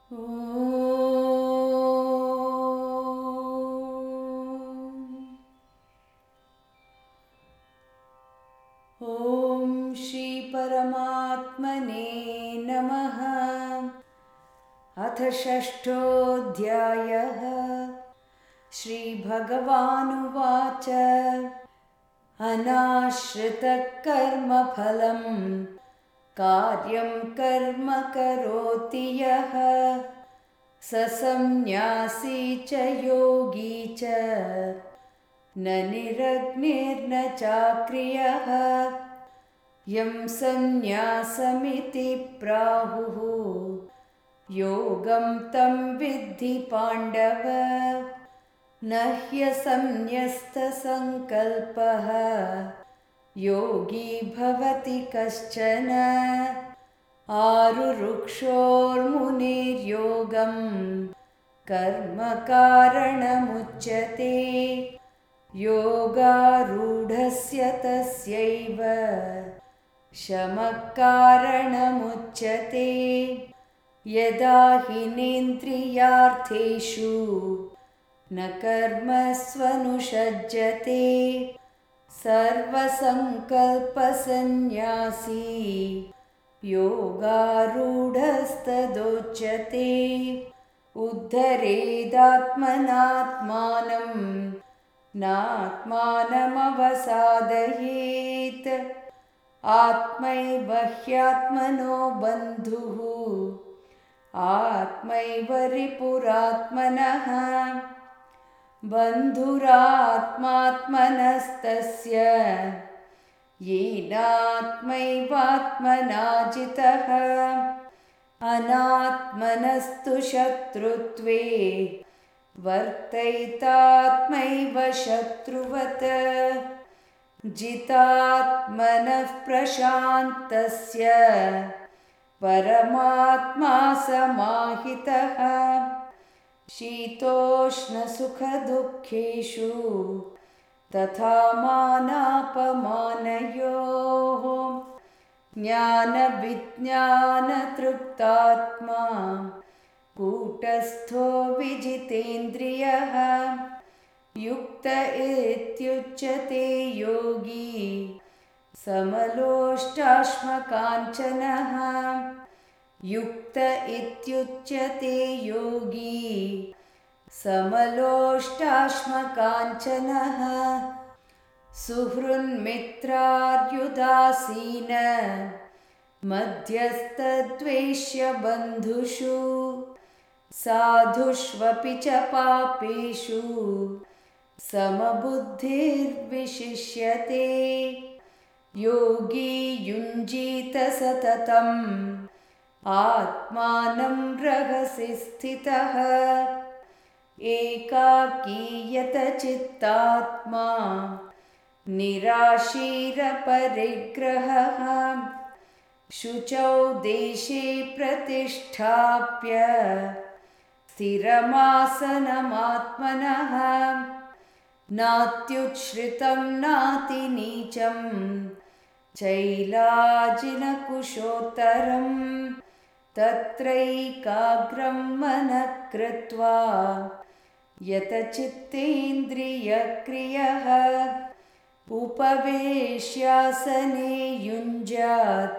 ॐ श्री परमात्मने नमः। अथ षष्ठोऽध्यायः। श्रीभगवानुवाच अनाश्रितः कर्मफलं कार्यं कर्म करोति यः स सन्न्यासी च योगी च न निरग्निर्न चाक्रियः। यं सन्न्यासमिति प्राहुः योगं तं विद्धि पाण्डव। न ह्यसन्न्यस्तसङ्कल्पः योगी भवति कश्चन। आरुरुक्षोर्मुनिर्योगं कर्म कारणमुच्यते। योगारूढस्य तस्यैव शमः कारणमुच्यते। यदा हिनेन्द्रियार्थेषु न कर्मस्वनुषज्यते सर्वसङ्कल्पसन्न्यासी योगारूढस्तदोच्यते। उद्धरेदात्मनात्मानं नात्मानमवसादयेत्। आत्मैव ह्यात्मनो बन्धुः आत्मैव रिपुरात्मनः। बन्धुरात्मात्मनस्तस्य येनात्मैवात्मना जितः। अनात्मनस्तु शत्रुत्वे वर्तयितात्मैव शत्रुवत्। जितात्मनः प्रशान्तस्य परमात्मा समाहितः। शीतोष्णसुखदुःखेषु तथा मानापमानयोः ज्ञानविज्ञानतृप्तात्मा कूटस्थो विजितेन्द्रियः। युक्त इत्युच्यते योगी समलोष्टाश्मकाञ्चनः। युक्त इत्युच्यते योगी समलोष्टाश्मकाञ्चनः। सुहृन्मित्रार्युदासीन मध्यस्थद्वेष्य बन्धुषु। साधुष्वपि च पापेषु समबुद्धिर्विशिष्यते। योगी युञ्जीत सततम् आत्मानं रहसि स्थितः। एकाकीयत चित्तात्मा निराशीरपरिग्रहः। शुचौ देशे प्रतिष्ठाप्य स्थिरमासनमात्मनः। नात्युच्छ्रितं नातिनीचं चैलाजिनकुशोत्तरम्। तत्रैकाग्रं मनः कृत्वा यतचित्तेन्द्रियक्रियः। उपवेश्यासने युञ्जात्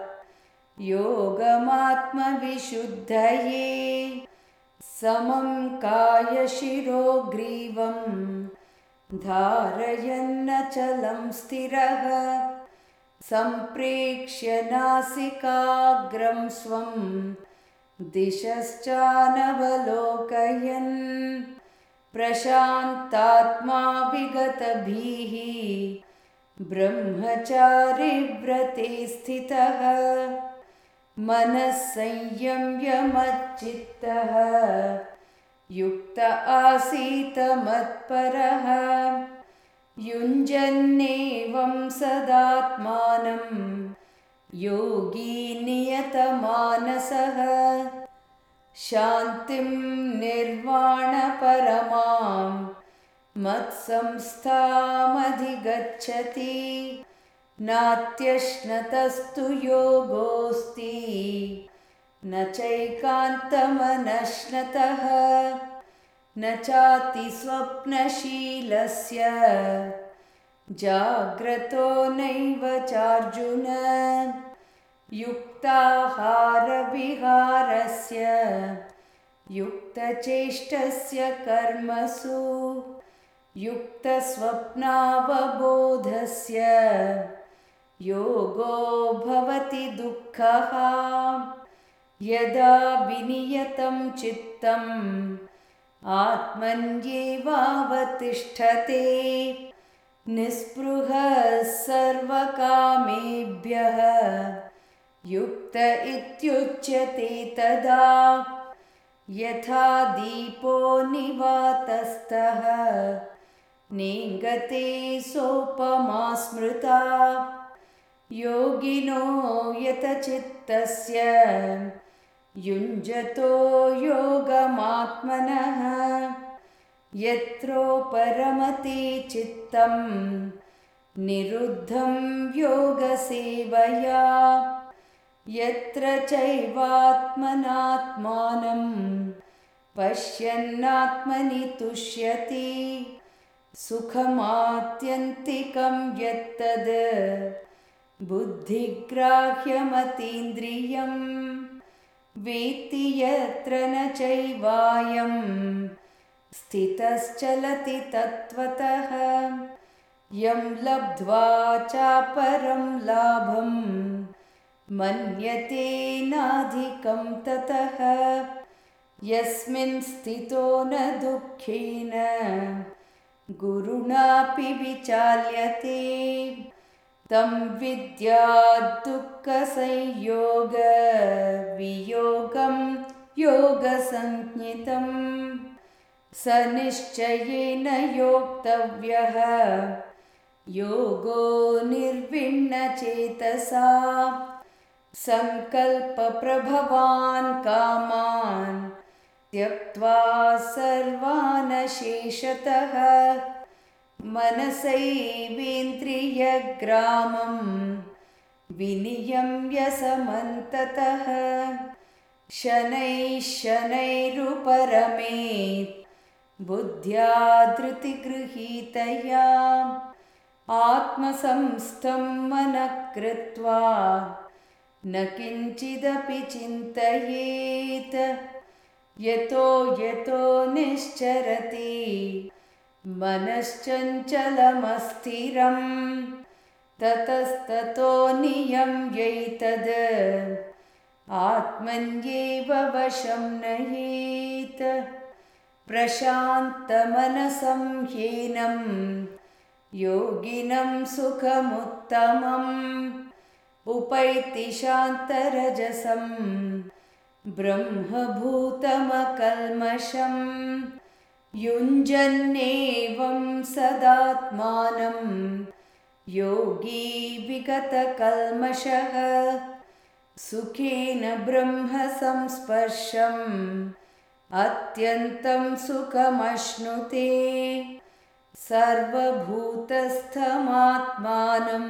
योगमात्मविशुद्धये। समं कायशिरो ग्रीवं धारयन्नचलं स्थिरः। सम्प्रेक्ष्य नासिकाग्रं स्वं दिशश्चानवलोकयन्। प्रशान्तात्मा विगतभीः ब्रह्मचारिव्रते स्थितः। मनः संयम्य मच्चित्तः युक्त आसीत मत्परः। युञ्जन्नेवं सदात्मानं योगी नियतमानसः। शान्तिं निर्वाणपरमां मत्संस्थामधिगच्छति। नात्यश्नतस्तु योगोऽस्ति न चैकान्तमनश्नतः न चातिस्वप्नशीलस्य जाग्रतो नैव चार्जुन युक्ताहारविहारस्य युक्तचेष्टस्य कर्मसु युक्तस्वप्नावबोधस्य योगो भवति दुःखः यदा विनियतं चित्तम् आत्मन्येवावतिष्ठते निःस्पृहः सर्वकामेभ्यः युक्त इत्युच्यते तदा यथा दीपो निवातस्थः नेङ्गते सोपमा स्मृता योगिनो यतचित्तस्य युञ्जतो योगमात्मनः यत्रोपरमते चित्तं निरुद्धं योगसेवया यत्र चैवात्मनात्मानं पश्यन्नात्मनि तुष्यति सुखमात्यन्तिकं यत्तद् बुद्धिग्राह्यमतीन्द्रियं वेत्ति यत्र न चैवायं स्थितश्चलति तत्त्वतः यं लब्ध्वा चापरं लाभं मन्यते नाधिकं ततः यस्मिन् स्थितो न दुःखेन गुरुणापि विचाल्यते तं विद्यात् दुःखसंयोगवियोगं योगसंज्ञितम् स निश्चयेन योक्तव्यः योगो निर्विण्णचेतसा संकल्पप्रभवान् कामान् त्यक्त्वा सर्वान् शेषतः मनसैवेन्द्रियग्रामं विनियम्य समन्ततः शनैः शनैरुपरमेत् बुद्ध्या धृतिगृहीतया आत्मसंस्थं मनः कृत्वा न किञ्चिदपि चिन्तयेत् यतो यतो निश्चरति मनश्चञ्चलमस्थिरं ततस्ततो नियम्यैतद् आत्मन्येव वशं नयेत् प्रशान्तमनसं ह्येनं योगिनं सुखमुत्तमम् उपैति शान्तरजसं ब्रह्मभूतमकल्मषम् युञ्जन्नेवं सदात्मानं योगी विगतकल्मषः सुखेन ब्रह्मसंस्पर्शम् अत्यन्तं सुखमश्नुते सर्वभूतस्थमात्मानं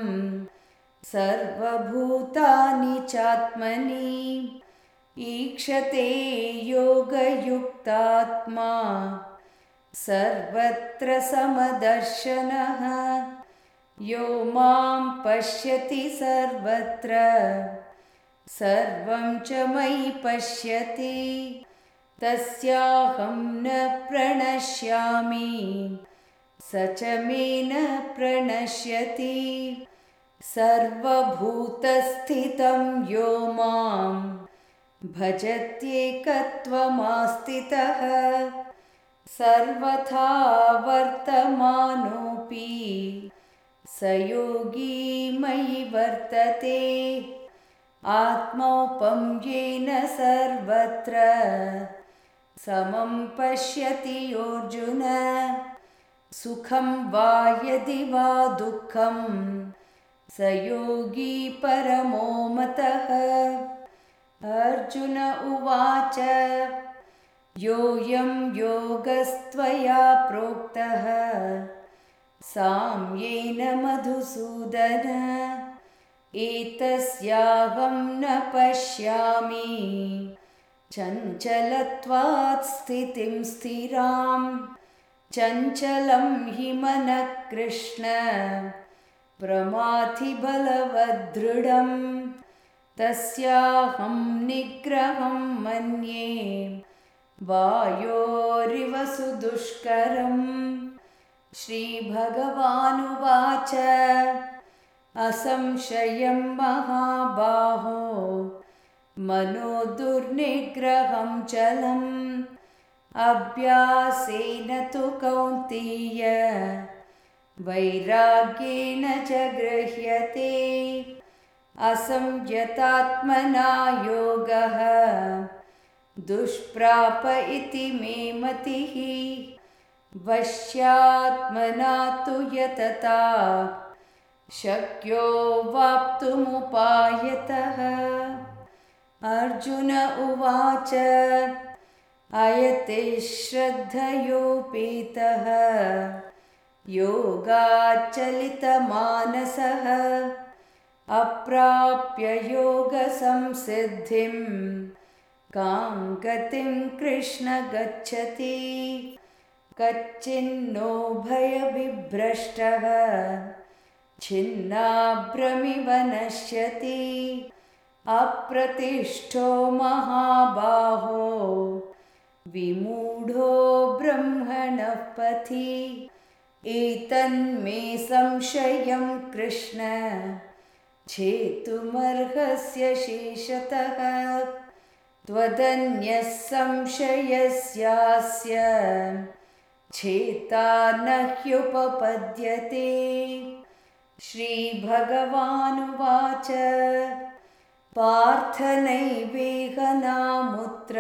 सर्वभूतानि चात्मनि ईक्षते योगयुक्तात्मा सर्वत्र समदर्शनः यो मां पश्यति सर्वत्र सर्वं च मयि पश्यति तस्याहं न प्रणश्यामि स च मे न प्रणश्यति सर्वभूतस्थितं यो मां भजत्येकत्वमास्थितः सर्वथा वर्तमानोऽपि स योगी मयि वर्तते आत्मौपम्येन सर्वत्र समं पश्यति योऽर्जुन सुखं वा यदि वा दुःखं स योगी परमो मतः अर्जुन उवाच योऽयं योगस्त्वया प्रोक्तः साम्येन मधुसूदन एतस्याहं न पश्यामि चञ्चलत्वात् स्थितिं स्थिरां चञ्चलं हि मनः कृष्ण प्रमाथि बलवदृढम् तस्याहं निग्रहं मन्ये वायोरिव सुदुष्करम्। श्रीभगवानुवाच असंशयं महाबाहो मनो दुर्निग्रहं चलम् अभ्यासेन तु कौन्तेय वैराग्येण च गृह्यते। असंयतात्मना योगः दुष्प्राप इति मे मतिः वश्यात्मना तु यतता शक्यो वाप्तुमुपायतः। अर्जुन उवाच अयते श्रद्धयोपेतः योगाच्चलितमानसः अप्राप्य योगसंसिद्धिं कां गतिं कृष्ण गच्छति। कच्चिन्नो भयविभ्रष्टः छिन्नाभ्रमिव नश्यति अप्रतिष्ठो महाबाहो विमूढो ब्रह्मणः पथि। एतन्मे संशयं कृष्ण छेतुमर्हस्य शेषतः त्वदन्यः संशयस्यास्य छेता न ह्युपपद्यते। श्रीभगवानुवाच पार्थ नैवेह नामुत्र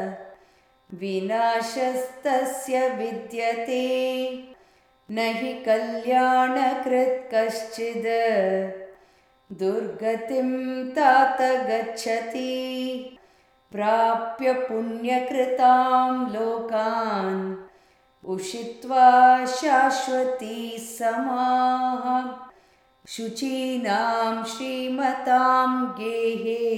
विनाशस्तस्य विद्यते न हि कल्याणकृत् कश्चिद् दुर्गतिं तात गच्छति। प्राप्य पुण्यकृतां लोकान् उषित्वा शाश्वती समाः शुचीनां श्रीमतां गेहे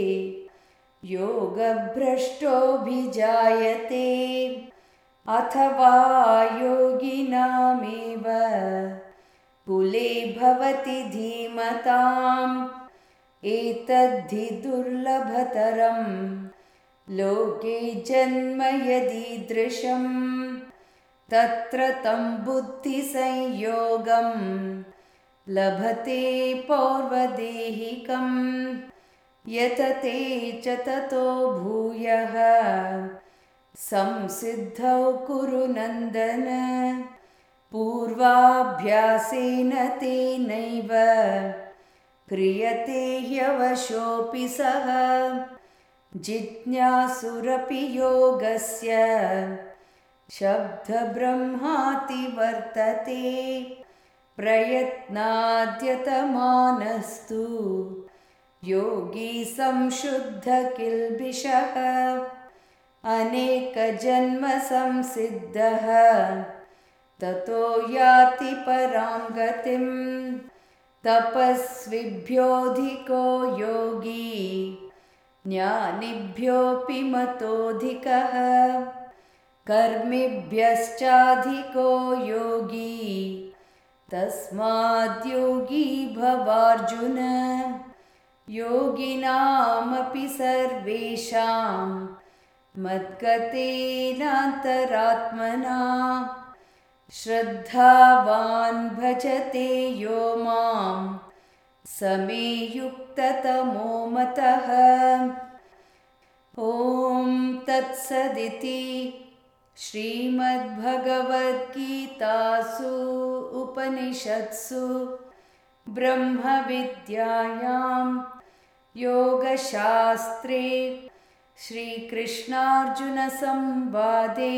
योगभ्रष्टोऽभिजायते अथवा योगिनामेव कुले भवति धीमताम्। एतद्धि दुर्लभतरं लोके जन्म यदीदृशम् तत्र तं बुद्धिसंयोगं लभते पौर्वदेहिकम्। यतते च ततो भूयः संसिद्धौ कुरु नन्दन पूर्वाभ्यासेन तेनैव क्रियते ह्यवशोऽपि सः। जिज्ञासुरपि योगस्य शब्दब्रह्माति वर्तते प्रयत्नाद्यतमानस्तु योगी संशुद्धकिल्बिषः। अनेकजन्म संसिद्धः ततो याति परां गतिम्। तपस्विभ्योऽधिको योगी ज्ञानिभ्योऽपि मतोऽधिकः। कर्मिभ्यश्चाधिको योगी तस्माद्योगी भवार्जुन। योगिनामपि सर्वेषां मद्गतेनान्तरात्मना श्रद्धावान् भजते यो मां समे युक्ततमो मतः। ॐ तत्सदिति श्रीमद्भगवद्गीतासु उपनिषत्सु ब्रह्मविद्यायां योगशास्त्रे श्रीकृष्णार्जुनसंवादे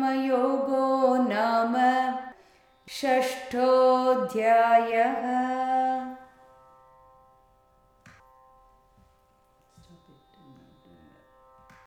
आत्मसंयमयोगो नाम षष्ठोऽध्यायः।